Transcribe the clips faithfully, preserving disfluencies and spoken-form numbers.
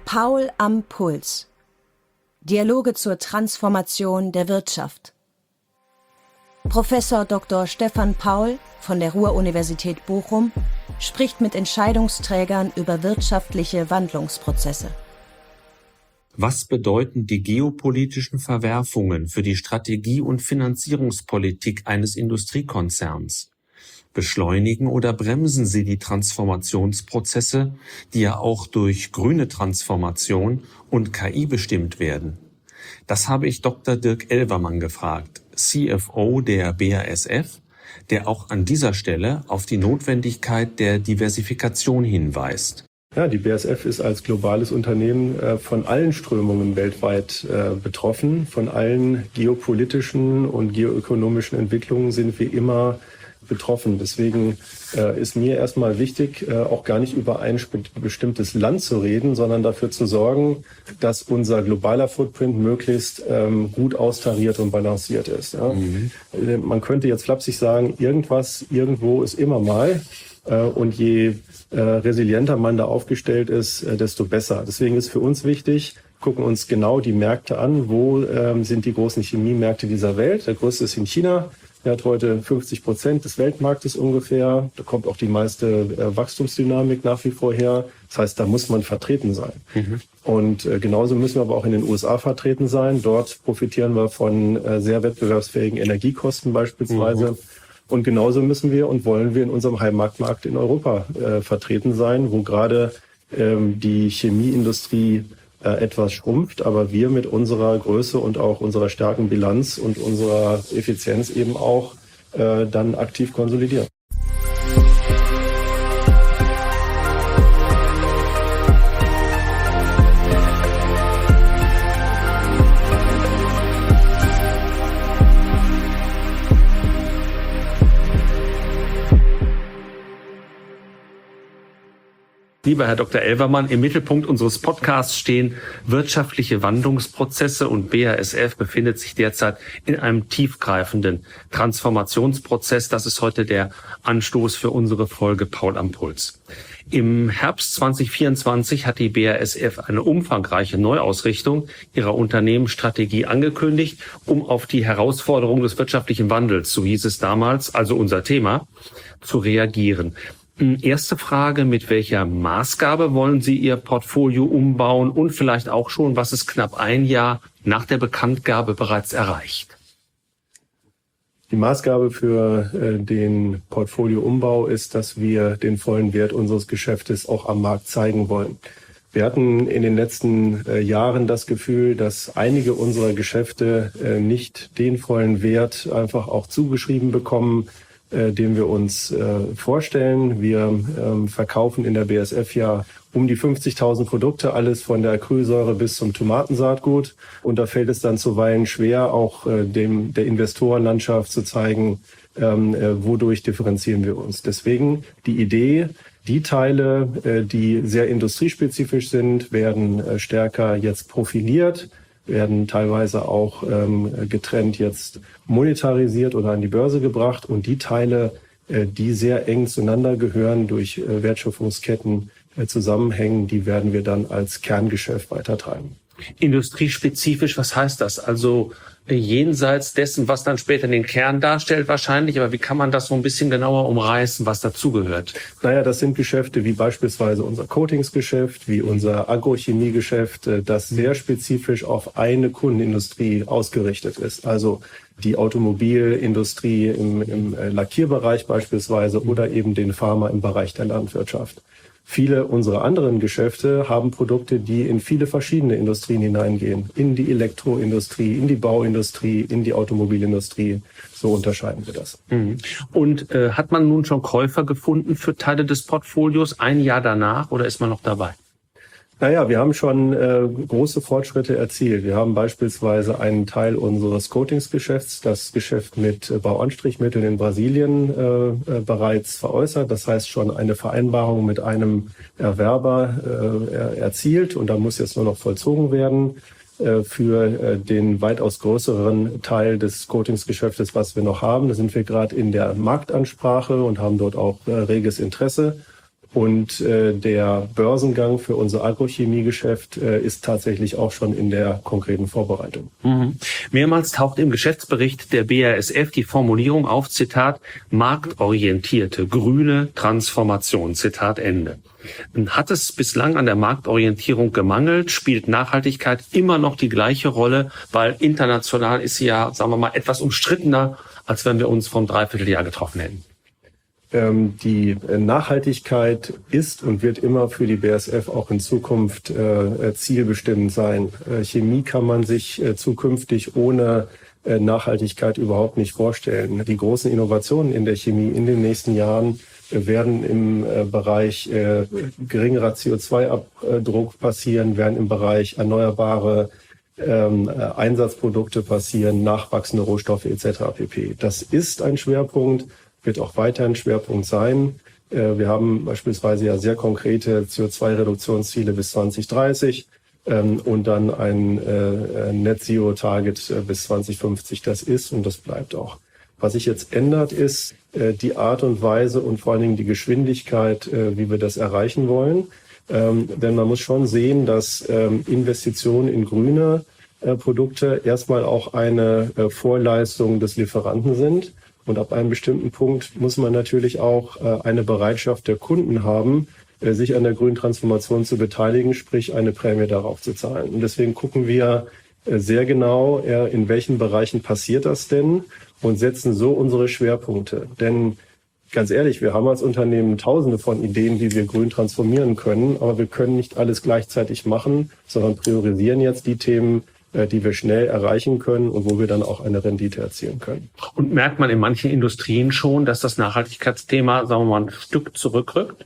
Paul am Puls. Dialoge zur Transformation der Wirtschaft. Professor Doktor Stefan Paul von der Ruhr-Universität Bochum spricht mit Entscheidungsträgern über wirtschaftliche Wandlungsprozesse. Was bedeuten die geopolitischen Verwerfungen für die Strategie- und Finanzierungspolitik eines Industriekonzerns? Beschleunigen oder bremsen sie die Transformationsprozesse, die ja auch durch grüne Transformation und K I bestimmt werden? Das habe ich Doktor Dirk Elvermann gefragt, C F O der B A S F, der auch an dieser Stelle auf die Notwendigkeit der Diversifikation hinweist. Ja, die B A S F ist als globales Unternehmen äh, von allen Strömungen weltweit äh, betroffen. Von allen geopolitischen und geoökonomischen Entwicklungen sind wir immer betroffen. Deswegen äh, ist mir erstmal wichtig, äh, auch gar nicht über ein spe- bestimmtes Land zu reden, sondern dafür zu sorgen, dass unser globaler Footprint möglichst ähm, gut austariert und balanciert ist. Ja? Mhm. Äh, man könnte jetzt flapsig sagen, irgendwas, irgendwo ist immer mal. Äh, und je äh, resilienter man da aufgestellt ist, äh, desto besser. Deswegen ist für uns wichtig, gucken uns genau die Märkte an. Wo ähm, sind die großen Chemiemärkte dieser Welt? Der größte ist in China. Er hat heute fünfzig Prozent des Weltmarktes ungefähr. Da kommt auch die meiste äh, Wachstumsdynamik nach wie vor her. Das heißt, da muss man vertreten sein. Mhm. Und äh, genauso müssen wir aber auch in den U S A vertreten sein. Dort profitieren wir von äh, sehr wettbewerbsfähigen Energiekosten beispielsweise. Mhm. Und genauso müssen wir und wollen wir in unserem Heimatmarkt in Europa äh, vertreten sein, wo gerade ähm, die Chemieindustrie äh, etwas schrumpft, aber wir mit unserer Größe und auch unserer starken Bilanz und unserer Effizienz eben auch äh, dann aktiv konsolidieren. Lieber Herr Doktor Elvermann, im Mittelpunkt unseres Podcasts stehen wirtschaftliche Wandlungsprozesse und B A S F befindet sich derzeit in einem tiefgreifenden Transformationsprozess. Das ist heute der Anstoß für unsere Folge Paul am Puls. Im Herbst zwanzig vierundzwanzig hat die B A S F eine umfangreiche Neuausrichtung ihrer Unternehmensstrategie angekündigt, um auf die Herausforderungen des wirtschaftlichen Wandels, so hieß es damals, also unser Thema, zu reagieren. Erste Frage, mit welcher Maßgabe wollen Sie Ihr Portfolio umbauen und vielleicht auch schon, was ist knapp ein Jahr nach der Bekanntgabe bereits erreicht? Die Maßgabe für äh, den Portfolioumbau ist, dass wir den vollen Wert unseres Geschäftes auch am Markt zeigen wollen. Wir hatten in den letzten äh, Jahren das Gefühl, dass einige unserer Geschäfte äh, nicht den vollen Wert einfach auch zugeschrieben bekommen, Äh, den wir uns äh, vorstellen. Wir ähm, verkaufen in der B A S F ja um die fünfzigtausend Produkte, alles von der Acrylsäure bis zum Tomatensaatgut. Und da fällt es dann zuweilen schwer, auch äh, dem der Investorenlandschaft zu zeigen, ähm, äh, wodurch differenzieren wir uns. Deswegen die Idee, die Teile, äh, die sehr industriespezifisch sind, werden äh, stärker jetzt profiliert, werden teilweise auch ähm, getrennt jetzt monetarisiert oder an die Börse gebracht. Und die Teile, äh, die sehr eng zueinander gehören, durch äh, Wertschöpfungsketten äh, zusammenhängen, die werden wir dann als Kerngeschäft weitertreiben. Industriespezifisch, was heißt das? Also äh, jenseits dessen, was dann später den Kern darstellt wahrscheinlich, aber wie kann man das so ein bisschen genauer umreißen, was dazugehört? Naja, das sind Geschäfte wie beispielsweise unser Coatingsgeschäft, wie unser Agrochemiegeschäft, äh, das sehr spezifisch auf eine Kundenindustrie ausgerichtet ist. Also die Automobilindustrie im, im Lackierbereich beispielsweise oder eben den Pharma im Bereich der Landwirtschaft. Viele unserer anderen Geschäfte haben Produkte, die in viele verschiedene Industrien hineingehen. In die Elektroindustrie, in die Bauindustrie, in die Automobilindustrie. So unterscheiden wir das. Und äh, hat man nun schon Käufer gefunden für Teile des Portfolios ein Jahr danach oder ist man noch dabei? Naja, wir haben schon äh, große Fortschritte erzielt. Wir haben beispielsweise einen Teil unseres Coatingsgeschäfts, das Geschäft mit äh, Bauanstrichmitteln in Brasilien, äh, äh, bereits veräußert. Das heißt schon eine Vereinbarung mit einem Erwerber äh, erzielt und da muss jetzt nur noch vollzogen werden. Äh, für äh, den weitaus größeren Teil des Coatingsgeschäftes, was wir noch haben, da sind wir gerade in der Marktansprache und haben dort auch äh, reges Interesse. Und äh, der Börsengang für unser Agrochemiegeschäft äh, ist tatsächlich auch schon in der konkreten Vorbereitung. Mhm. Mehrmals taucht im Geschäftsbericht der B A S F die Formulierung auf, Zitat, marktorientierte grüne Transformation, Zitat Ende. Hat es bislang an der Marktorientierung gemangelt? Spielt Nachhaltigkeit immer noch die gleiche Rolle? Weil international ist sie ja, sagen wir mal, etwas umstrittener, als wenn wir uns vor einem Dreivierteljahr getroffen hätten. Die Nachhaltigkeit ist und wird immer für die B A S F auch in Zukunft äh, zielbestimmend sein. Äh, Chemie kann man sich äh, zukünftig ohne äh, Nachhaltigkeit überhaupt nicht vorstellen. Die großen Innovationen in der Chemie in den nächsten Jahren äh, werden im äh, Bereich äh, geringerer C O zwei Abdruck passieren, werden im Bereich erneuerbare ähm, Einsatzprodukte passieren, nachwachsende Rohstoffe et cetera pp. Das ist ein Schwerpunkt, wird auch weiterhin Schwerpunkt sein. Wir haben beispielsweise ja sehr konkrete C O zwei Reduktionsziele bis zwanzig dreißig und dann ein Net-Zero-Target bis zwanzig fünfzig. Das ist und das bleibt auch. Was sich jetzt ändert, ist die Art und Weise und vor allen Dingen die Geschwindigkeit, wie wir das erreichen wollen. Denn man muss schon sehen, dass Investitionen in grüne Produkte erstmal auch eine Vorleistung des Lieferanten sind. Und ab einem bestimmten Punkt muss man natürlich auch äh, eine Bereitschaft der Kunden haben, äh, sich an der grünen Transformation zu beteiligen, sprich eine Prämie darauf zu zahlen. Und deswegen gucken wir äh, sehr genau, äh, in welchen Bereichen passiert das denn und setzen so unsere Schwerpunkte. Denn ganz ehrlich, wir haben als Unternehmen tausende von Ideen, wie wir grün transformieren können, aber wir können nicht alles gleichzeitig machen, sondern priorisieren jetzt die Themen, die wir schnell erreichen können und wo wir dann auch eine Rendite erzielen können. Und merkt man in manchen Industrien schon, dass das Nachhaltigkeitsthema, sagen wir mal, ein Stück zurückrückt?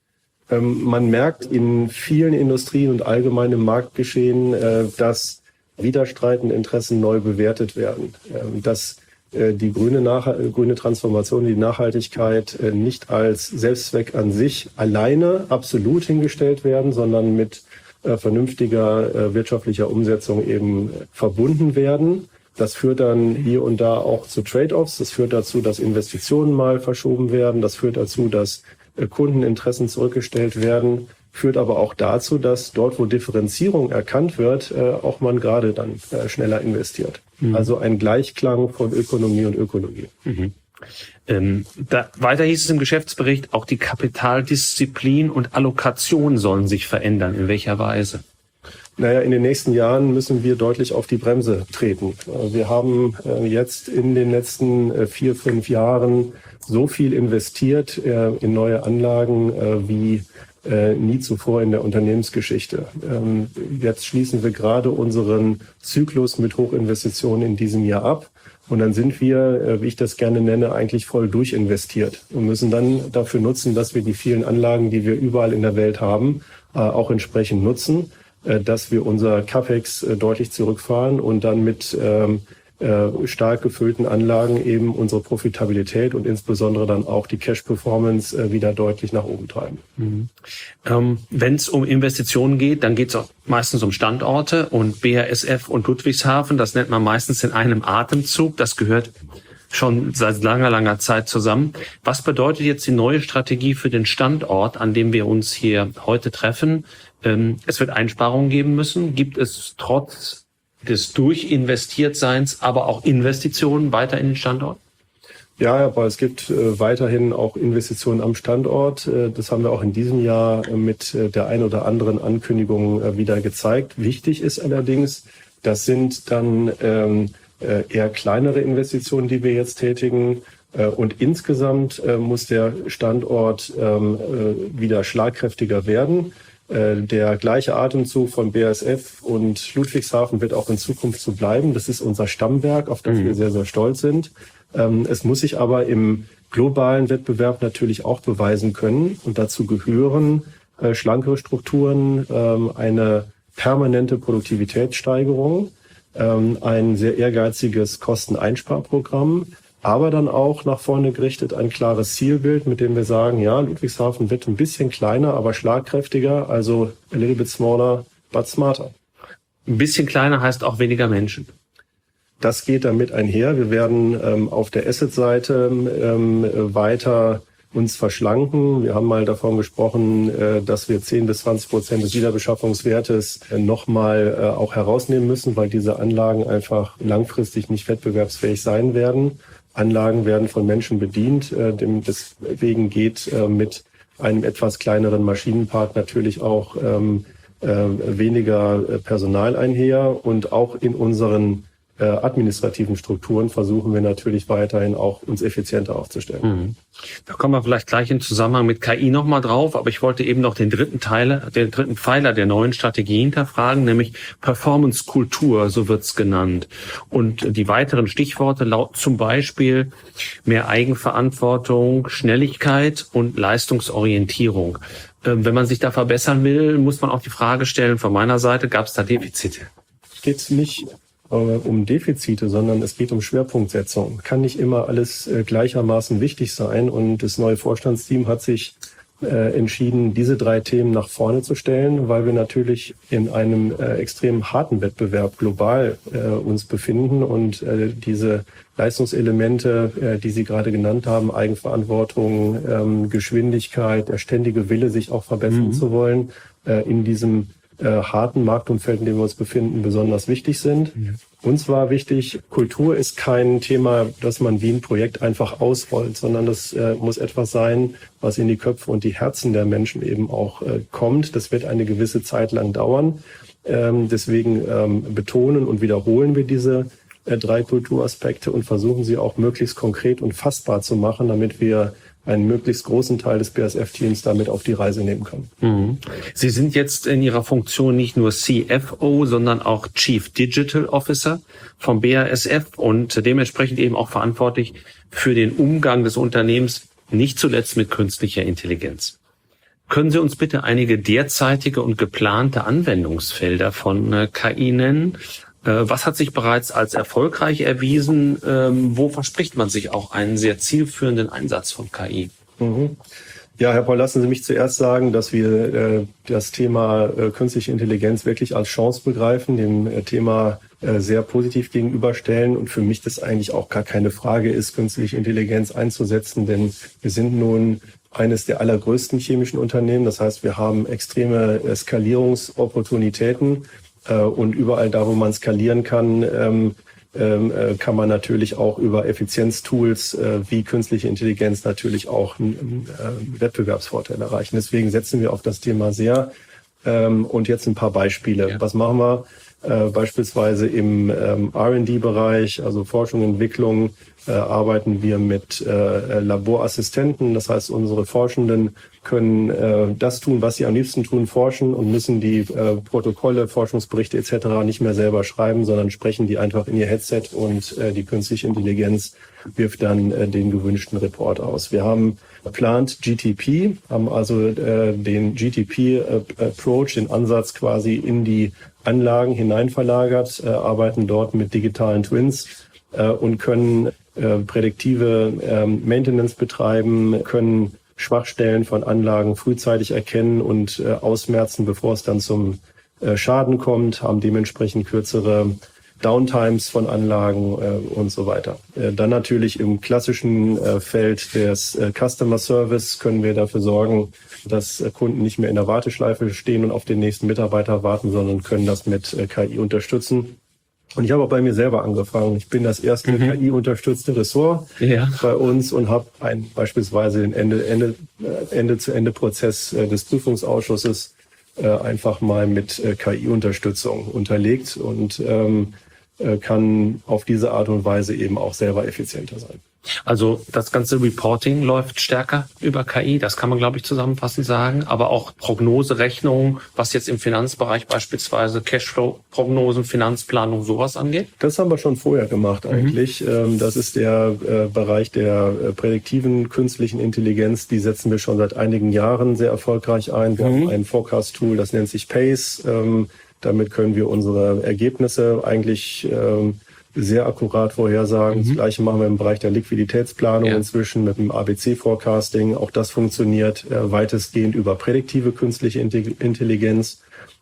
Ähm, man merkt in vielen Industrien und allgemein im Marktgeschehen, äh, dass widerstreitende Interessen neu bewertet werden. Ähm, dass äh, die grüne, Nach- grüne Transformation, die Nachhaltigkeit äh, nicht als Selbstzweck an sich alleine absolut hingestellt werden, sondern mit vernünftiger äh, wirtschaftlicher Umsetzung eben verbunden werden. Das führt dann hier und da auch zu Trade-offs. Das führt dazu, dass Investitionen mal verschoben werden. Das führt dazu, dass äh, Kundeninteressen zurückgestellt werden. Führt aber auch dazu, dass dort, wo Differenzierung erkannt wird, äh, auch man gerade dann äh, schneller investiert. Mhm. Also ein Gleichklang von Ökonomie und Ökologie. Mhm. Ähm, da, weiter hieß es im Geschäftsbericht, auch die Kapitaldisziplin und Allokation sollen sich verändern. In welcher Weise? Naja, in den nächsten Jahren müssen wir deutlich auf die Bremse treten. Wir haben äh, jetzt in den letzten äh, vier, fünf Jahren so viel investiert äh, in neue Anlagen äh, wie äh, nie zuvor in der Unternehmensgeschichte. Ähm, jetzt schließen wir gerade unseren Zyklus mit Hochinvestitionen in diesem Jahr ab. Und dann sind wir, wie ich das gerne nenne, eigentlich voll durchinvestiert und müssen dann dafür nutzen, dass wir die vielen Anlagen, die wir überall in der Welt haben, auch entsprechend nutzen, dass wir unser CapEx deutlich zurückfahren und dann mit stark gefüllten Anlagen eben unsere Profitabilität und insbesondere dann auch die Cash-Performance wieder deutlich nach oben treiben. Mhm. Ähm, wenn es um Investitionen geht, dann geht es auch meistens um Standorte und B A S F und Ludwigshafen, das nennt man meistens in einem Atemzug, das gehört schon seit langer, langer Zeit zusammen. Was bedeutet jetzt die neue Strategie für den Standort, an dem wir uns hier heute treffen? Ähm, es wird Einsparungen geben müssen. Gibt es trotz des Durchinvestiertseins, aber auch Investitionen weiter in den Standort? Ja, aber es gibt äh, weiterhin auch Investitionen am Standort. Äh, das haben wir auch in diesem Jahr äh, mit äh, der ein oder anderen Ankündigung äh, wieder gezeigt. Wichtig ist allerdings, das sind dann ähm, äh, eher kleinere Investitionen, die wir jetzt tätigen. Äh, und insgesamt äh, muss der Standort ähm, äh, wieder schlagkräftiger werden. Der gleiche Atemzug von B A S F und Ludwigshafen wird auch in Zukunft so bleiben. Das ist unser Stammwerk, auf das mhm. wir sehr, sehr stolz sind. Es muss sich aber im globalen Wettbewerb natürlich auch beweisen können. Und dazu gehören schlankere Strukturen, eine permanente Produktivitätssteigerung, ein sehr ehrgeiziges Kosteneinsparprogramm, aber dann auch nach vorne gerichtet ein klares Zielbild, mit dem wir sagen, ja, Ludwigshafen wird ein bisschen kleiner, aber schlagkräftiger, also a little bit smaller, but smarter. Ein bisschen kleiner heißt auch weniger Menschen. Das geht damit einher. Wir werden ähm, auf der Asset-Seite ähm, weiter uns verschlanken. Wir haben mal davon gesprochen, dass wir zehn bis zwanzig Prozent des Wiederbeschaffungswertes nochmal auch herausnehmen müssen, weil diese Anlagen einfach langfristig nicht wettbewerbsfähig sein werden. Anlagen werden von Menschen bedient. Deswegen geht mit einem etwas kleineren Maschinenpark natürlich auch weniger Personal einher. Und auch in unseren Äh, administrativen Strukturen versuchen wir natürlich weiterhin auch uns effizienter aufzustellen. Mhm. Da kommen wir vielleicht gleich im Zusammenhang mit K I nochmal drauf, aber ich wollte eben noch den dritten Teil, den dritten Pfeiler der neuen Strategie hinterfragen, nämlich Performance-Kultur, so wird's genannt. Und die weiteren Stichworte lauten zum Beispiel mehr Eigenverantwortung, Schnelligkeit und Leistungsorientierung. Ähm, wenn man sich da verbessern will, muss man auch die Frage stellen, von meiner Seite, gab es da Defizite? Geht's nicht um Defizite, sondern es geht um Schwerpunktsetzung. Kann nicht immer alles äh, gleichermaßen wichtig sein, und das neue Vorstandsteam hat sich äh, entschieden, diese drei Themen nach vorne zu stellen, weil wir natürlich in einem äh, extrem harten Wettbewerb global äh, uns befinden und äh, diese Leistungselemente, äh, die Sie gerade genannt haben, Eigenverantwortung, ähm, Geschwindigkeit, der ständige Wille, sich auch verbessern mhm. zu wollen, äh, in diesem Äh, harten Marktumfeld, in dem wir uns befinden, besonders wichtig sind. Ja. Uns war wichtig, Kultur ist kein Thema, das man wie ein Projekt einfach ausrollt, sondern das äh, muss etwas sein, was in die Köpfe und die Herzen der Menschen eben auch äh, kommt. Das wird eine gewisse Zeit lang dauern. Ähm, deswegen ähm, betonen und wiederholen wir diese äh, drei Kulturaspekte und versuchen sie auch möglichst konkret und fassbar zu machen, damit wir einen möglichst großen Teil des B A S F-Teams damit auf die Reise nehmen können. Mhm. Sie sind jetzt in Ihrer Funktion nicht nur C F O, sondern auch Chief Digital Officer vom B A S F und dementsprechend eben auch verantwortlich für den Umgang des Unternehmens, nicht zuletzt mit künstlicher Intelligenz. Können Sie uns bitte einige derzeitige und geplante Anwendungsfelder von K I nennen? Was hat sich bereits als erfolgreich erwiesen? Wo verspricht man sich auch einen sehr zielführenden Einsatz von K I? Mhm. Ja, Herr Paul, lassen Sie mich zuerst sagen, dass wir äh, das Thema äh, künstliche Intelligenz wirklich als Chance begreifen, dem äh, Thema äh, sehr positiv gegenüberstellen, und für mich das eigentlich auch gar keine Frage ist, künstliche Intelligenz einzusetzen, denn wir sind nun eines der allergrößten chemischen Unternehmen. Das heißt, wir haben extreme äh, Skalierungsopportunitäten. Und überall da, wo man skalieren kann, ähm, ähm, kann man natürlich auch über Effizienztools äh, wie künstliche Intelligenz natürlich auch einen äh, Wettbewerbsvorteil erreichen. Deswegen setzen wir auf das Thema sehr. Ähm, und jetzt ein paar Beispiele. Ja. Was machen wir? Äh, beispielsweise im ähm, R und D-Bereich, also Forschung und Entwicklung, äh, arbeiten wir mit äh, Laborassistenten. Das heißt, unsere Forschenden können äh, das tun, was sie am liebsten tun, forschen, und müssen die äh, Protokolle, Forschungsberichte et cetera nicht mehr selber schreiben, sondern sprechen die einfach in ihr Headset, und äh, die künstliche Intelligenz wirft dann äh, den gewünschten Report aus. Wir haben Plant G T P, haben also äh, den G T P-Approach, den Ansatz quasi in die Anlagen hinein verlagert, äh, arbeiten dort mit digitalen Twins äh, und können äh, prädiktive äh, Maintenance betreiben, können Schwachstellen von Anlagen frühzeitig erkennen und äh, ausmerzen, bevor es dann zum äh, Schaden kommt, haben dementsprechend kürzere Downtimes von Anlagen äh, und so weiter. Äh, dann natürlich im klassischen äh, Feld des äh, Customer Service können wir dafür sorgen, dass äh, Kunden nicht mehr in der Warteschleife stehen und auf den nächsten Mitarbeiter warten, sondern können das mit äh, K I unterstützen. Und ich habe auch bei mir selber angefangen. Ich bin das erste mhm. K I-unterstützte Ressort ja. bei uns und habe ein, beispielsweise den Ende, Ende, Ende-zu-Ende-Prozess äh, des Prüfungsausschusses äh, einfach mal mit äh, K I-Unterstützung unterlegt und ähm, kann auf diese Art und Weise eben auch selber effizienter sein. Also das ganze Reporting läuft stärker über K I, das kann man, glaube ich, zusammenfassend sagen, aber auch Prognoserechnungen, was jetzt im Finanzbereich beispielsweise Cashflow-Prognosen, Finanzplanung, sowas angeht? Das haben wir schon vorher gemacht eigentlich. Mhm. Das ist der Bereich der prädiktiven künstlichen Intelligenz, die setzen wir schon seit einigen Jahren sehr erfolgreich ein. Wir mhm. haben ein Forecast-Tool, das nennt sich Pace. Damit können wir unsere Ergebnisse eigentlich ähm, sehr akkurat vorhersagen. Mhm. Das Gleiche machen wir im Bereich der Liquiditätsplanung ja. inzwischen mit dem A B C-Forecasting. Auch das funktioniert äh, weitestgehend über prädiktive künstliche Intelligenz.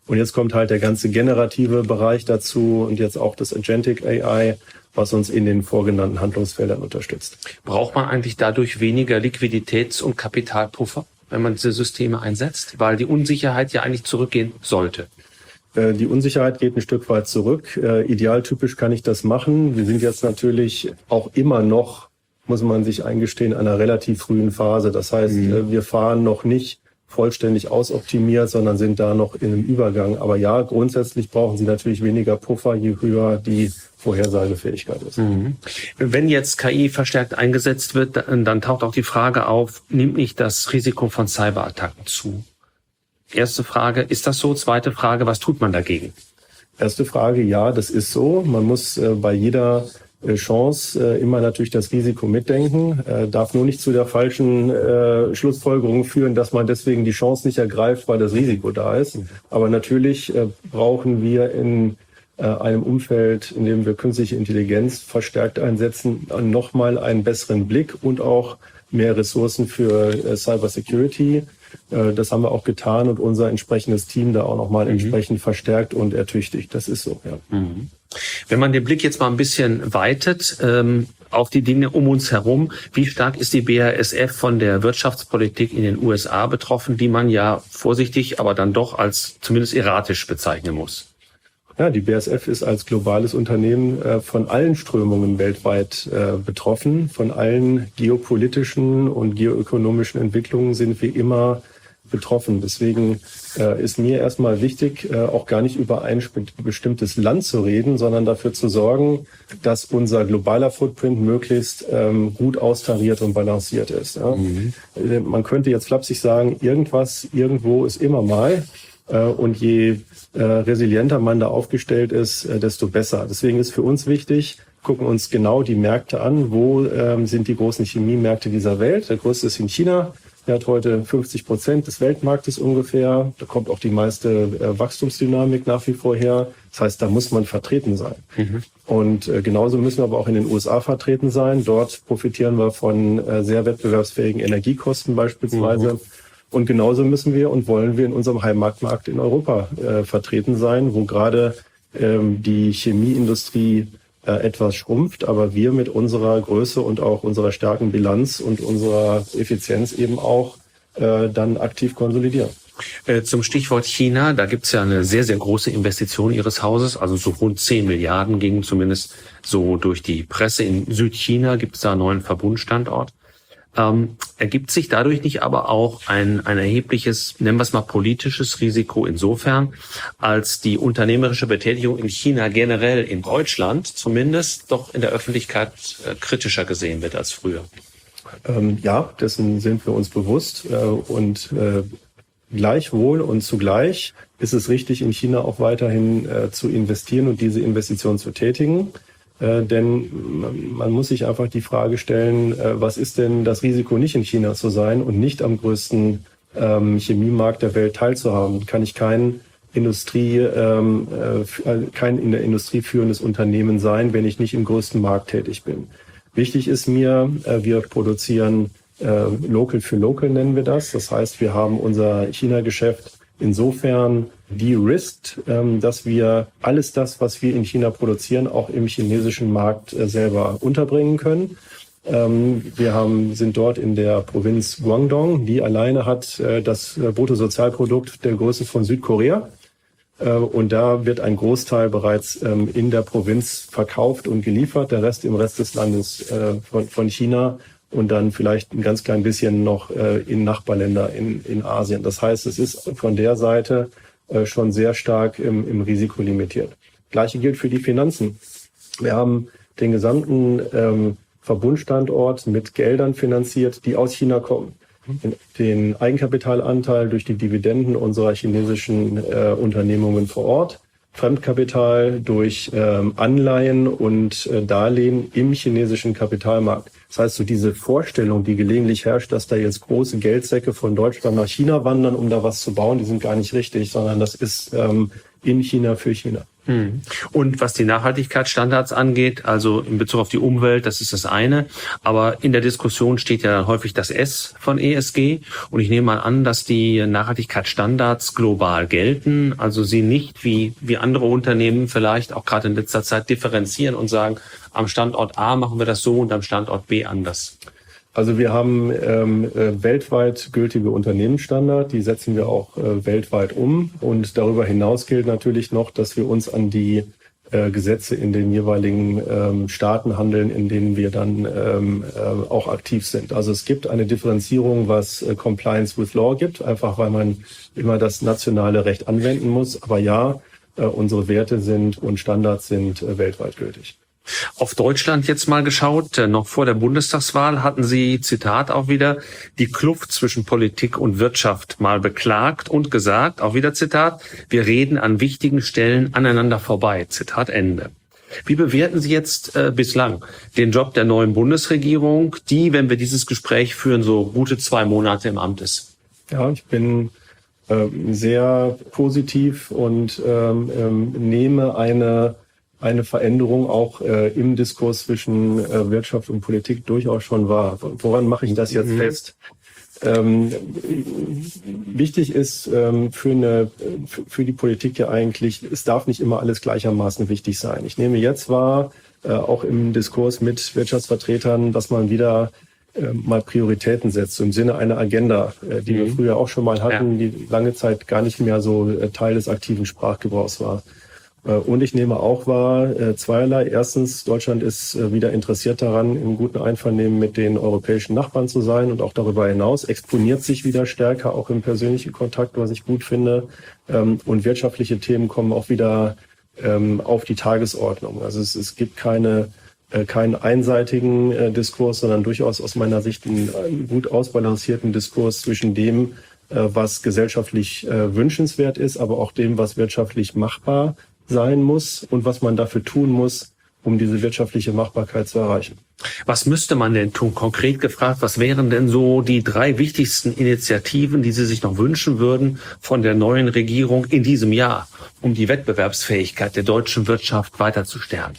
Und jetzt kommt halt der ganze generative Bereich dazu und jetzt auch das Agentic A I, was uns in den vorgenannten Handlungsfeldern unterstützt. Braucht man eigentlich dadurch weniger Liquiditäts- und Kapitalpuffer, wenn man diese Systeme einsetzt? Weil die Unsicherheit ja eigentlich zurückgehen sollte. Die Unsicherheit geht ein Stück weit zurück. Idealtypisch kann ich das machen. Wir sind jetzt natürlich auch immer noch, muss man sich eingestehen, in einer relativ frühen Phase. Das heißt, mhm. wir fahren noch nicht vollständig ausoptimiert, sondern sind da noch in einem Übergang. Aber ja, grundsätzlich brauchen Sie natürlich weniger Puffer, je höher die Vorhersagefähigkeit ist. Mhm. Wenn jetzt K I verstärkt eingesetzt wird, dann taucht auch die Frage auf, nimmt nicht das Risiko von Cyberattacken zu? Erste Frage, ist das so? Zweite Frage, was tut man dagegen? Erste Frage, ja, das ist so. Man muss äh, bei jeder äh, Chance äh, immer natürlich das Risiko mitdenken, äh, darf nur nicht zu der falschen äh, Schlussfolgerung führen, dass man deswegen die Chance nicht ergreift, weil das Risiko da ist. Aber natürlich äh, brauchen wir in äh, einem Umfeld, in dem wir künstliche Intelligenz verstärkt einsetzen, nochmal einen besseren Blick und auch mehr Ressourcen für äh, Cybersecurity. Das haben wir auch getan und unser entsprechendes Team da auch nochmal mhm. entsprechend verstärkt und ertüchtigt. Das ist so, ja. Mhm. Wenn man den Blick jetzt mal ein bisschen weitet ähm, auf die Dinge um uns herum, wie stark ist die B A S F von der Wirtschaftspolitik in den U S A betroffen, die man ja vorsichtig, aber dann doch als zumindest erratisch bezeichnen muss? Ja, die B A S F ist als globales Unternehmen äh, von allen Strömungen weltweit äh, betroffen. Von allen geopolitischen und geoökonomischen Entwicklungen sind wir immer betroffen. Deswegen äh, ist mir erstmal wichtig, äh, auch gar nicht über ein spe- bestimmtes Land zu reden, sondern dafür zu sorgen, dass unser globaler Footprint möglichst ähm, gut austariert und balanciert ist. Ja? Mhm. Äh, man könnte jetzt flapsig sagen, irgendwas, irgendwo ist immer mal. Äh, und je äh, resilienter man da aufgestellt ist, äh, desto besser. Deswegen ist für uns wichtig, gucken uns genau die Märkte an. Wo ähm, sind die großen Chemiemärkte dieser Welt? Der größte ist in China. Der hat heute fünfzig Prozent des Weltmarktes ungefähr. Da kommt auch die meiste äh, Wachstumsdynamik nach wie vor her. Das heißt, da muss man vertreten sein. Mhm. Und äh, genauso müssen wir aber auch in den U S A vertreten sein. Dort profitieren wir von äh, sehr wettbewerbsfähigen Energiekosten beispielsweise. Mhm. Und genauso müssen wir und wollen wir in unserem Heimatmarkt in Europa äh, vertreten sein, wo gerade ähm, die Chemieindustrie äh, etwas schrumpft, aber wir mit unserer Größe und auch unserer starken Bilanz und unserer Effizienz eben auch äh, dann aktiv konsolidieren. Äh, zum Stichwort China, da gibt es ja eine sehr, sehr große Investition Ihres Hauses, also so rund zehn Milliarden gingen zumindest so durch die Presse. In Südchina gibt es da einen neuen Verbundstandort. Ähm, ergibt sich dadurch nicht aber auch ein, ein erhebliches, nennen wir es mal politisches Risiko insofern, als die unternehmerische Betätigung in China generell in Deutschland zumindest doch in der Öffentlichkeit äh, kritischer gesehen wird als früher? Ähm, ja, dessen sind wir uns bewusst äh, und äh, gleichwohl und zugleich ist es richtig, in China auch weiterhin äh, zu investieren und diese Investition zu tätigen. Äh, denn man muss sich einfach die Frage stellen, äh, was ist denn das Risiko, nicht in China zu sein und nicht am größten ähm, Chemiemarkt der Welt teilzuhaben? Kann ich kein Industrie, ähm, äh, kein in der Industrie führendes Unternehmen sein, wenn ich nicht im größten Markt tätig bin? Wichtig ist mir, äh, wir produzieren äh, Local für Local, nennen wir das. Das heißt, wir haben unser China-Geschäft insofern de-risked, ähm, dass wir alles das, was wir in China produzieren, auch im chinesischen Markt äh, selber unterbringen können. Ähm, wir haben, sind dort in der Provinz Guangdong, die alleine hat äh, das äh, Bruttosozialprodukt der Größe von Südkorea. Äh, und da wird ein Großteil bereits ähm, in der Provinz verkauft und geliefert, der Rest im Rest des Landes äh, von, von China. Und dann vielleicht ein ganz klein bisschen noch äh, in Nachbarländer in, in Asien. Das heißt, es ist von der Seite äh, schon sehr stark im, im Risiko limitiert. Gleiche gilt für die Finanzen. Wir haben den gesamten ähm, Verbundstandort mit Geldern finanziert, die aus China kommen. Den Eigenkapitalanteil durch die Dividenden unserer chinesischen äh, Unternehmungen vor Ort. Fremdkapital durch ähm, Anleihen und äh, Darlehen im chinesischen Kapitalmarkt. Das heißt, so diese Vorstellung, die gelegentlich herrscht, dass da jetzt große Geldsäcke von Deutschland nach China wandern, um da was zu bauen, die sind gar nicht richtig, sondern das ist ähm, in China für China. Und was die Nachhaltigkeitsstandards angeht, also in Bezug auf die Umwelt, das ist das eine. Aber in der Diskussion steht ja dann häufig das S von E S G. Und ich nehme mal an, dass die Nachhaltigkeitsstandards global gelten. Also sie nicht wie, wie andere Unternehmen vielleicht auch gerade in letzter Zeit differenzieren und sagen, am Standort A machen wir das so und am Standort B anders. Also wir haben ähm, äh, weltweit gültige Unternehmensstandards, die setzen wir auch äh, weltweit um. Und darüber hinaus gilt natürlich noch, dass wir uns an die äh, Gesetze in den jeweiligen ähm, Staaten handeln, in denen wir dann ähm, äh, auch aktiv sind. Also es gibt eine Differenzierung, was äh, Compliance with Law gibt, einfach weil man immer das nationale Recht anwenden muss. Aber ja, äh, unsere Werte sind und Standards sind äh, weltweit gültig. Auf Deutschland jetzt mal geschaut, noch vor der Bundestagswahl hatten Sie, Zitat auch wieder, die Kluft zwischen Politik und Wirtschaft mal beklagt und gesagt, auch wieder Zitat, wir reden an wichtigen Stellen aneinander vorbei, Zitat Ende. Wie bewerten Sie jetzt äh, bislang den Job der neuen Bundesregierung, die, wenn wir dieses Gespräch führen, so gute zwei Monate im Amt ist? Ja, ich bin äh, sehr positiv und ähm, ähm, nehme eine eine Veränderung auch äh, im Diskurs zwischen äh, Wirtschaft und Politik durchaus schon wahr. Woran mache ich das jetzt mhm. fest? Ähm, wichtig ist ähm, für, eine, für, für die Politik ja eigentlich, es darf nicht immer alles gleichermaßen wichtig sein. Ich nehme jetzt wahr, äh, auch im Diskurs mit Wirtschaftsvertretern, dass man wieder äh, mal Prioritäten setzt, so im Sinne einer Agenda, äh, die mhm. wir früher auch schon mal hatten, ja. die lange Zeit gar nicht mehr so äh, Teil des aktiven Sprachgebrauchs war. Und ich nehme auch wahr, äh, zweierlei. Erstens, Deutschland ist äh, wieder interessiert daran, im guten Einvernehmen mit den europäischen Nachbarn zu sein und auch darüber hinaus exponiert sich wieder stärker, auch im persönlichen Kontakt, was ich gut finde. Ähm, und wirtschaftliche Themen kommen auch wieder ähm, auf die Tagesordnung. Also es, es gibt keine, äh, keinen einseitigen äh, Diskurs, sondern durchaus aus meiner Sicht einen, einen gut ausbalancierten Diskurs zwischen dem, äh, was gesellschaftlich äh, wünschenswert ist, aber auch dem, was wirtschaftlich machbar sein muss und was man dafür tun muss, um diese wirtschaftliche Machbarkeit zu erreichen. Was müsste man denn tun? Konkret gefragt, was wären denn so die drei wichtigsten Initiativen, die Sie sich noch wünschen würden von der neuen Regierung in diesem Jahr, um die Wettbewerbsfähigkeit der deutschen Wirtschaft weiter zu stärken?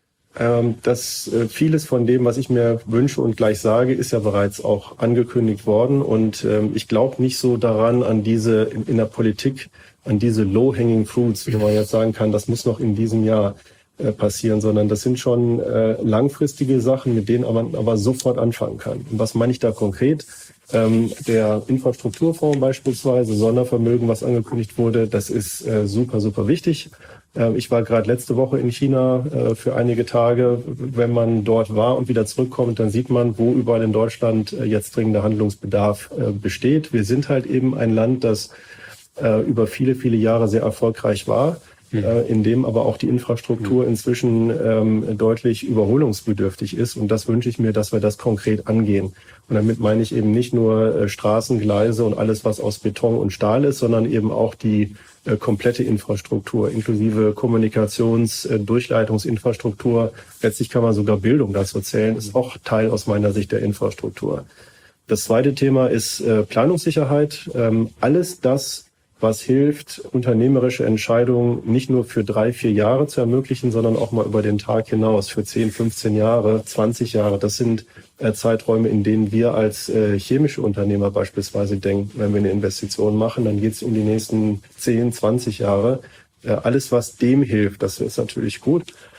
Ähm, das äh, vieles von dem, was ich mir wünsche und gleich sage, ist ja bereits auch angekündigt worden. Und ähm, ich glaube nicht so daran, an diese in, in der Politik, an diese low-hanging fruits, wo man jetzt sagen kann, das muss noch in diesem Jahr äh, passieren, sondern das sind schon äh, langfristige Sachen, mit denen man aber sofort anfangen kann. Und was meine ich da konkret? Ähm, der Infrastrukturfonds beispielsweise, Sondervermögen, was angekündigt wurde, das ist äh, super, super wichtig. Äh, ich war gerade letzte Woche in China äh, für einige Tage. Wenn man dort war und wieder zurückkommt, dann sieht man, wo überall in Deutschland äh, jetzt dringender Handlungsbedarf äh, besteht. Wir sind halt eben ein Land, das äh, über viele, viele Jahre sehr erfolgreich war, mhm. äh, in dem aber auch die Infrastruktur mhm. inzwischen ähm, deutlich überholungsbedürftig ist. Und das wünsche ich mir, dass wir das konkret angehen. Und damit meine ich eben nicht nur äh, Straßen, Gleise und alles, was aus Beton und Stahl ist, sondern eben auch die äh, komplette Infrastruktur, inklusive Kommunikations-, äh, Durchleitungsinfrastruktur. Letztlich kann man sogar Bildung dazu zählen, ist auch Teil aus meiner Sicht der Infrastruktur. Das zweite Thema ist äh, Planungssicherheit. Ähm, alles das, was hilft, unternehmerische Entscheidungen nicht nur für drei, vier Jahre zu ermöglichen, sondern auch mal über den Tag hinaus, für zehn, fünfzehn Jahre, zwanzig Jahre. Das sind äh, Zeiträume, in denen wir als äh, chemische Unternehmer beispielsweise denken, wenn wir eine Investition machen, dann geht es um die nächsten zehn, zwanzig Jahre. Äh, alles, was dem hilft, das ist natürlich gut.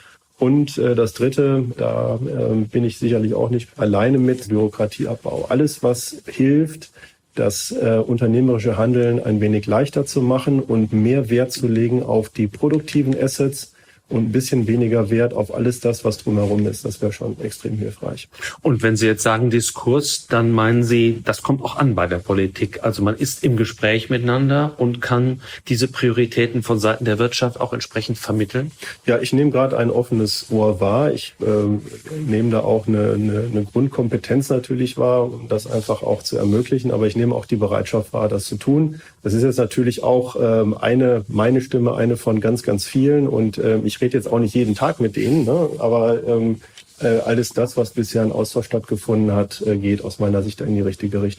Und äh, das Dritte, da äh, bin ich sicherlich auch nicht alleine mit, Bürokratieabbau. Alles, was hilft, das äh, unternehmerische Handeln ein wenig leichter zu machen und mehr Wert zu legen auf die produktiven Assets und ein bisschen weniger Wert auf alles das, was drumherum ist. Das wäre schon extrem hilfreich. Und wenn Sie jetzt sagen Diskurs, dann meinen Sie, das kommt auch an bei der Politik. Also man ist im Gespräch miteinander und kann diese Prioritäten von Seiten der Wirtschaft auch entsprechend vermitteln? Ja, ich nehme gerade ein offenes Ohr wahr. Ich äh, nehme da auch eine, eine, eine Grundkompetenz natürlich wahr, um das einfach auch zu ermöglichen. Aber ich nehme auch die Bereitschaft wahr, das zu tun. Das ist jetzt natürlich auch ähm, eine meine Stimme, eine von ganz, ganz vielen. Und ähm, ich Ich rede jetzt auch nicht jeden Tag mit denen, ne? aber ähm, äh, alles das, was bisher in Austausch stattgefunden hat, äh, geht aus meiner Sicht in die richtige Richtung.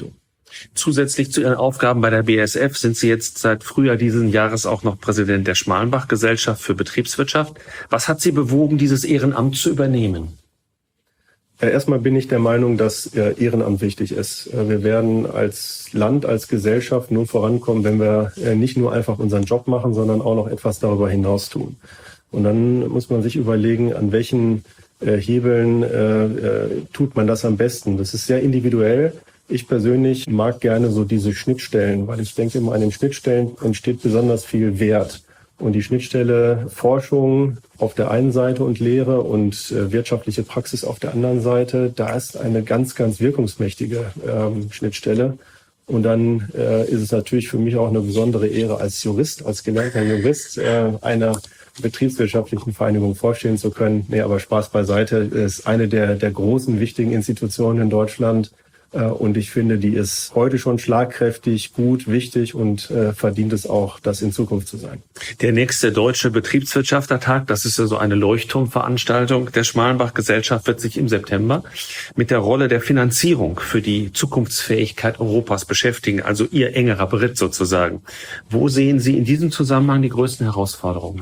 Zusätzlich zu Ihren Aufgaben bei der B A S F sind Sie jetzt seit Frühjahr diesen Jahres auch noch Präsident der Schmalenbach-Gesellschaft für Betriebswirtschaft. Was hat Sie bewogen, dieses Ehrenamt zu übernehmen? Erstmal bin ich der Meinung, dass Ehrenamt wichtig ist. Wir werden als Land, als Gesellschaft nur vorankommen, wenn wir nicht nur einfach unseren Job machen, sondern auch noch etwas darüber hinaus tun. Und dann muss man sich überlegen, an welchen Hebeln tut man das am besten. Das ist sehr individuell. Ich persönlich mag gerne so diese Schnittstellen, weil ich denke immer, an den Schnittstellen entsteht besonders viel Wert. Und die Schnittstelle Forschung auf der einen Seite und Lehre und äh, wirtschaftliche Praxis auf der anderen Seite, da ist eine ganz, ganz wirkungsmächtige ähm, Schnittstelle. Und dann äh, ist es natürlich für mich auch eine besondere Ehre, als Jurist, als gelernter Jurist äh, einer betriebswirtschaftlichen Vereinigung vorstehen zu können. Nee, aber Spaß beiseite, ist eine der, der großen, wichtigen Institutionen in Deutschland. Und ich finde, die ist heute schon schlagkräftig, gut, wichtig und äh, verdient es auch, das in Zukunft zu sein. Der nächste Deutsche Betriebswirtschaftertag, das ist ja so eine Leuchtturmveranstaltung der Schmalenbach-Gesellschaft, wird sich im September mit der Rolle der Finanzierung für die Zukunftsfähigkeit Europas beschäftigen, also Ihr engerer Beritt sozusagen. Wo sehen Sie in diesem Zusammenhang die größten Herausforderungen?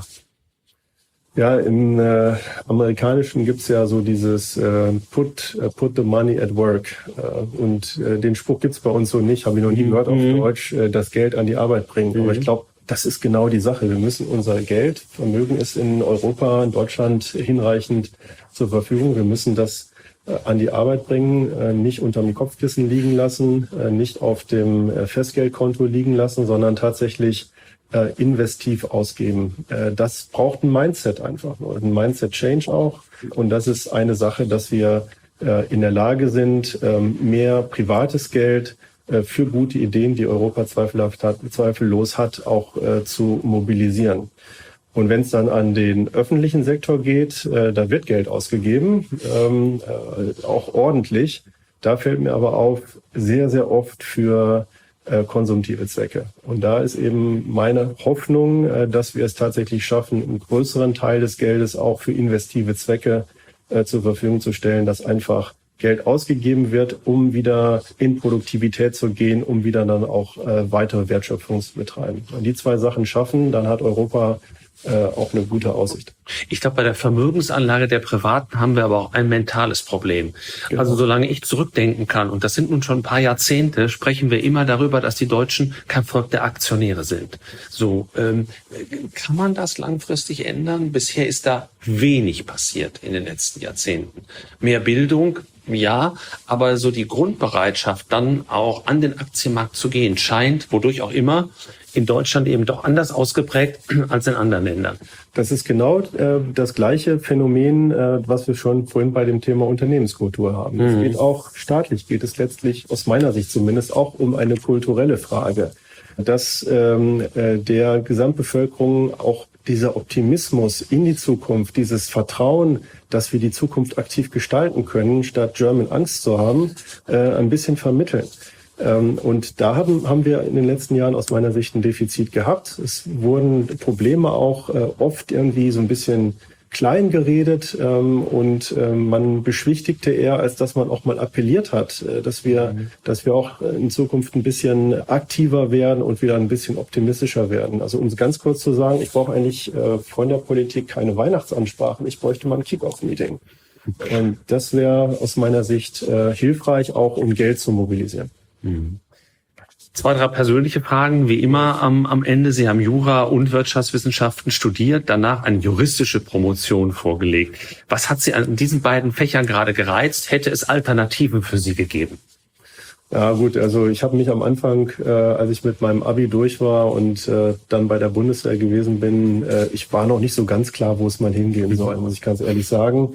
Ja, im äh, Amerikanischen gibt's ja so dieses äh, put, uh, put the money at work. Äh, und äh, den Spruch gibt's bei uns so nicht, habe ich noch nie gehört auf mhm. Deutsch, äh, das Geld an die Arbeit bringen. Mhm. Aber ich glaube, das ist genau die Sache. Wir müssen unser Geld, Vermögen ist in Europa, in Deutschland hinreichend zur Verfügung. Wir müssen das äh, an die Arbeit bringen, äh, nicht unterm Kopfkissen liegen lassen, äh, nicht auf dem äh, Festgeldkonto liegen lassen, sondern tatsächlich Äh, investiv ausgeben. Äh, das braucht ein Mindset einfach nur, ein Mindset-Change auch. Und das ist eine Sache, dass wir äh, in der Lage sind, ähm, mehr privates Geld äh, für gute Ideen, die Europa zweifelhaft hat, zweifellos hat, auch äh, zu mobilisieren. Und wenn es dann an den öffentlichen Sektor geht, äh, da wird Geld ausgegeben, ähm, äh, auch ordentlich. Da fällt mir aber auf, sehr, sehr oft für konsumtive Zwecke. Und da ist eben meine Hoffnung, dass wir es tatsächlich schaffen, einen größeren Teil des Geldes auch für investive Zwecke äh, zur Verfügung zu stellen, dass einfach Geld ausgegeben wird, um wieder in Produktivität zu gehen, um wieder dann auch äh, weitere Wertschöpfung zu betreiben. Wenn die zwei Sachen schaffen, dann hat Europa äh, auch eine gute Aussicht. Ich glaube, bei der Vermögensanlage der Privaten haben wir aber auch ein mentales Problem. Genau. Also solange ich zurückdenken kann, und das sind nun schon ein paar Jahrzehnte, sprechen wir immer darüber, dass die Deutschen kein Volk der Aktionäre sind. So, ähm, kann man das langfristig ändern? Bisher ist da wenig passiert in den letzten Jahrzehnten. Mehr Bildung, ja, aber so die Grundbereitschaft, dann auch an den Aktienmarkt zu gehen, scheint, wodurch auch immer, in Deutschland eben doch anders ausgeprägt als in anderen Ländern. Das ist genau äh, das gleiche Phänomen, äh, was wir schon vorhin bei dem Thema Unternehmenskultur haben. Es mhm. geht auch staatlich, geht es letztlich aus meiner Sicht zumindest auch um eine kulturelle Frage, dass ähm, äh, der Gesamtbevölkerung auch dieser Optimismus in die Zukunft, dieses Vertrauen, dass wir die Zukunft aktiv gestalten können, statt German Angst zu haben, äh, ein bisschen vermitteln. Ähm, und da haben, haben wir in den letzten Jahren aus meiner Sicht ein Defizit gehabt. Es wurden Probleme auch äh, oft irgendwie so ein bisschen klein geredet ähm, und äh, man beschwichtigte eher, als dass man auch mal appelliert hat, äh, dass wir, mhm. dass wir auch in Zukunft ein bisschen aktiver werden und wieder ein bisschen optimistischer werden. Also um es ganz kurz zu sagen, ich brauche eigentlich äh, von der Politik keine Weihnachtsansprachen, ich bräuchte mal ein Kick-Off-Meeting. Und das wäre aus meiner Sicht äh, hilfreich, auch um Geld zu mobilisieren. Mhm. Zwei, drei persönliche Fragen, wie immer am, am Ende. Sie haben Jura und Wirtschaftswissenschaften studiert, danach eine juristische Promotion vorgelegt. Was hat Sie an diesen beiden Fächern gerade gereizt? Hätte es Alternativen für Sie gegeben? Ja gut, also ich habe mich am Anfang, äh, als ich mit meinem Abi durch war und äh, dann bei der Bundeswehr gewesen bin, äh, ich war noch nicht so ganz klar, wo es mal hingehen soll, muss ich ganz ehrlich sagen.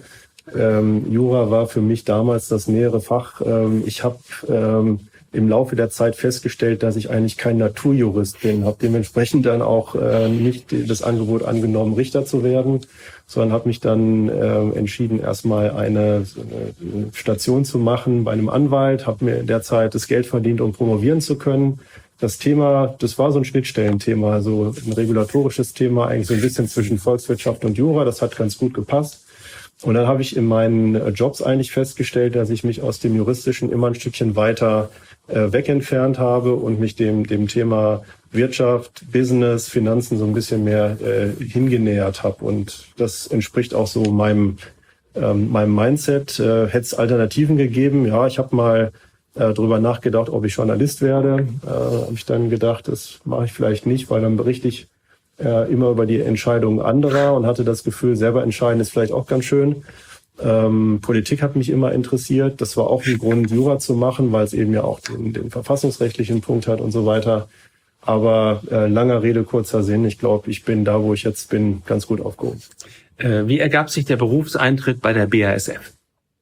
Ähm, Jura war für mich damals das nähere Fach. Ähm, ich habe ähm, im Laufe der Zeit festgestellt, dass ich eigentlich kein Naturjurist bin, habe dementsprechend dann auch äh, nicht das Angebot angenommen, Richter zu werden, sondern habe mich dann äh, entschieden, erstmal eine, eine Station zu machen bei einem Anwalt, habe mir in der Zeit das Geld verdient, um promovieren zu können. Das Thema, das war so ein Schnittstellenthema, so ein regulatorisches Thema, eigentlich so ein bisschen zwischen Volkswirtschaft und Jura, das hat ganz gut gepasst. Und dann habe ich in meinen Jobs eigentlich festgestellt, dass ich mich aus dem Juristischen immer ein Stückchen weiter äh, wegentfernt habe und mich dem, dem Thema Wirtschaft, Business, Finanzen so ein bisschen mehr äh, hingenähert habe. Und das entspricht auch so meinem, ähm, meinem Mindset. Äh, hätte es Alternativen gegeben? Ja, ich habe mal äh, drüber nachgedacht, ob ich Journalist werde. Äh, habe ich dann gedacht, das mache ich vielleicht nicht, weil dann berichte ich äh, immer über die Entscheidungen anderer und hatte das Gefühl, selber entscheiden ist vielleicht auch ganz schön. Ähm, Politik hat mich immer interessiert. Das war auch ein Grund, Jura zu machen, weil es eben ja auch den, den verfassungsrechtlichen Punkt hat und so weiter. Aber äh, langer Rede, kurzer Sinn. Ich glaube, ich bin da, wo ich jetzt bin, ganz gut aufgehoben. Äh, wie ergab sich der Berufseintritt bei der B A S F?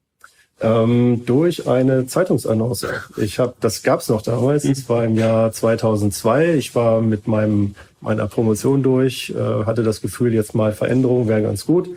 Ähm, durch eine Zeitungsannonce. Ich habe, das gab's noch damals. Es war im Jahr zweitausendzwei. Ich war mit meinem meiner Promotion durch, äh, hatte das Gefühl, jetzt mal Veränderung wäre ganz gut.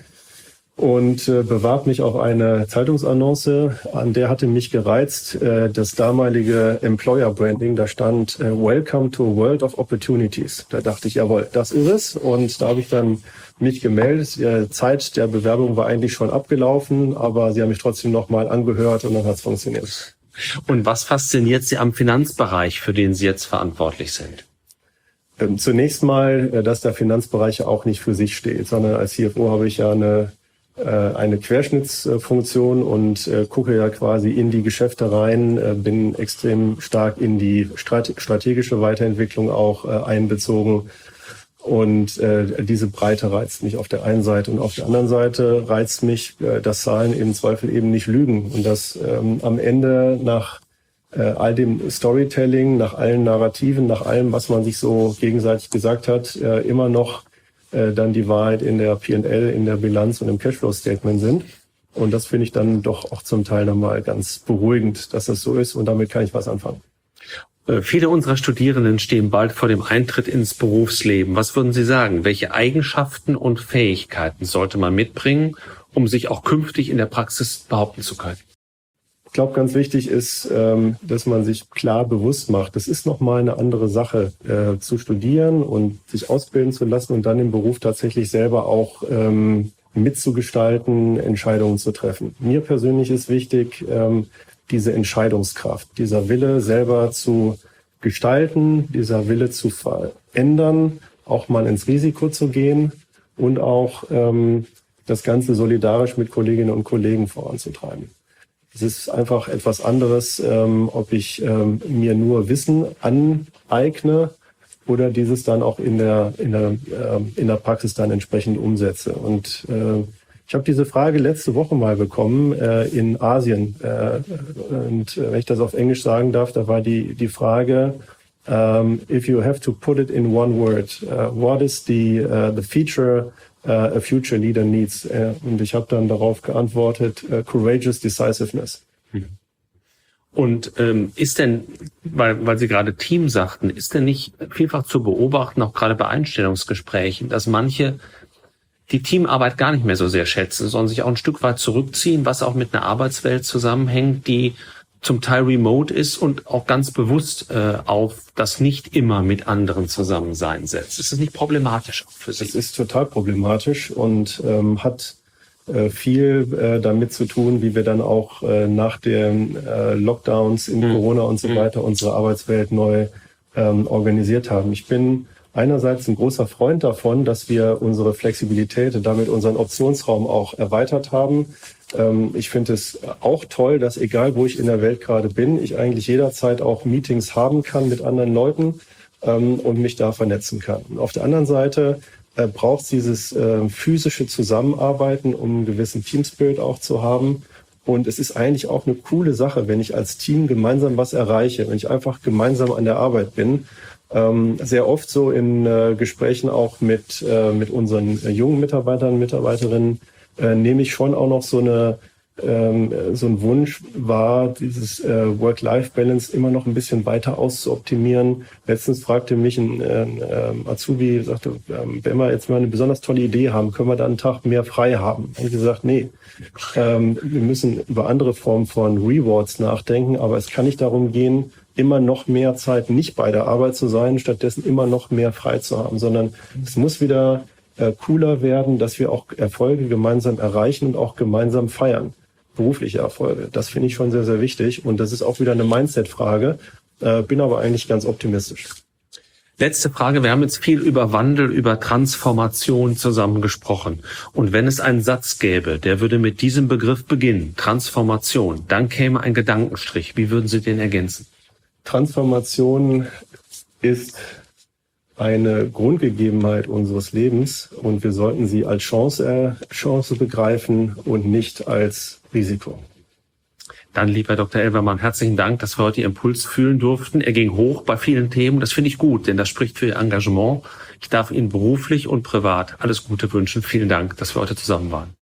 Und äh, bewarb mich auf eine Zeitungsannonce, an der hatte mich gereizt äh, das damalige Employer Branding. Da stand äh, Welcome to a World of Opportunities. Da dachte ich, jawohl, das ist es. Und da habe ich dann mich gemeldet. Die Zeit der Bewerbung war eigentlich schon abgelaufen, aber sie haben mich trotzdem nochmal angehört und dann hat es funktioniert. Und was fasziniert Sie am Finanzbereich, für den Sie jetzt verantwortlich sind? Ähm, zunächst mal, äh, dass der Finanzbereich auch nicht für sich steht, sondern als C F O habe ich ja eine eine Querschnittsfunktion und äh, gucke ja quasi in die Geschäfte rein, äh, bin extrem stark in die strate- strategische Weiterentwicklung auch äh, einbezogen. Und äh, diese Breite reizt mich auf der einen Seite und auf der anderen Seite reizt mich, äh, dass Zahlen im Zweifel eben nicht lügen und dass ähm, am Ende nach äh, all dem Storytelling, nach allen Narrativen, nach allem, was man sich so gegenseitig gesagt hat, äh, immer noch dann die Wahrheit in der P und L, in der Bilanz und im Cashflow-Statement sind. Und das finde ich dann doch auch zum Teil nochmal ganz beruhigend, dass das so ist und damit kann ich was anfangen. Äh, viele unserer Studierenden stehen bald vor dem Eintritt ins Berufsleben. Was würden Sie sagen? Welche Eigenschaften und Fähigkeiten sollte man mitbringen, um sich auch künftig in der Praxis behaupten zu können? Ich glaube, ganz wichtig ist, dass man sich klar bewusst macht, das ist nochmal eine andere Sache, äh, zu studieren und sich ausbilden zu lassen und dann im Beruf tatsächlich selber auch ähm, mitzugestalten, Entscheidungen zu treffen. Mir persönlich ist wichtig, ähm, diese Entscheidungskraft, dieser Wille selber zu gestalten, dieser Wille zu verändern, auch mal ins Risiko zu gehen und auch ähm, das Ganze solidarisch mit Kolleginnen und Kollegen voranzutreiben. Es ist einfach etwas anderes, ähm, ob ich ähm, mir nur Wissen aneigne oder dieses dann auch in der in der äh, in der Praxis dann entsprechend umsetze. Und äh, ich habe diese Frage letzte Woche mal bekommen äh, in Asien. Äh, und wenn ich das auf Englisch sagen darf, da war die die Frage: um, If you have to put it in one word, uh, what is the uh, the feature Uh, a future leader needs. Uh, und ich habe dann darauf geantwortet, uh, courageous decisiveness. Und ähm, ist denn, weil, weil Sie gerade Team sagten, ist denn nicht vielfach zu beobachten, auch gerade bei Einstellungsgesprächen, dass manche die Teamarbeit gar nicht mehr so sehr schätzen, sondern sich auch ein Stück weit zurückziehen, was auch mit einer Arbeitswelt zusammenhängt, die zum Teil remote ist und auch ganz bewusst äh, auf das nicht immer mit anderen Zusammensein setzt. Ist das nicht problematisch auch für Sie? Es ist total problematisch und ähm, hat äh, viel äh, damit zu tun, wie wir dann auch äh, nach den äh, Lockdowns in mhm. Corona und so weiter unsere Arbeitswelt neu ähm, organisiert haben. Ich bin einerseits ein großer Freund davon, dass wir unsere Flexibilität und damit unseren Optionsraum auch erweitert haben. Ich finde es auch toll, dass egal wo ich in der Welt gerade bin, ich eigentlich jederzeit auch Meetings haben kann mit anderen Leuten ähm, und mich da vernetzen kann. Und auf der anderen Seite äh, braucht es dieses äh, physische Zusammenarbeiten, um einen gewissen Teamspirit auch zu haben. Und es ist eigentlich auch eine coole Sache, wenn ich als Team gemeinsam was erreiche, wenn ich einfach gemeinsam an der Arbeit bin. Ähm, sehr oft so in äh, Gesprächen auch mit, äh, mit unseren äh, jungen Mitarbeitern, Mitarbeiterinnen, Äh, nehme ich schon auch noch so eine ähm, so ein Wunsch wahr, dieses äh, Work-Life-Balance immer noch ein bisschen weiter auszuoptimieren. Letztens fragte mich ein äh, Azubi, sagte, ähm, wenn wir jetzt mal eine besonders tolle Idee haben, können wir da einen Tag mehr frei haben? Und ich gesagt, nee, ähm, wir müssen über andere Formen von Rewards nachdenken, aber es kann nicht darum gehen, immer noch mehr Zeit nicht bei der Arbeit zu sein, stattdessen immer noch mehr frei zu haben, sondern es muss wieder äh, cooler werden, dass wir auch Erfolge gemeinsam erreichen und auch gemeinsam feiern. Berufliche Erfolge. Das finde ich schon sehr, sehr wichtig. Und das ist auch wieder eine Mindset-Frage. Äh, bin aber eigentlich ganz optimistisch. Letzte Frage. Wir haben jetzt viel über Wandel, über Transformation zusammen gesprochen. Und wenn es einen Satz gäbe, der würde mit diesem Begriff beginnen, Transformation, dann käme ein Gedankenstrich. Wie würden Sie den ergänzen? Transformation ist eine Grundgegebenheit unseres Lebens und wir sollten sie als Chance, äh, Chance begreifen und nicht als Risiko. Dann, lieber Doktor Elvermann, herzlichen Dank, dass wir heute Ihren Impuls fühlen durften. Er ging hoch bei vielen Themen. Das finde ich gut, denn das spricht für Ihr Engagement. Ich darf Ihnen beruflich und privat alles Gute wünschen. Vielen Dank, dass wir heute zusammen waren.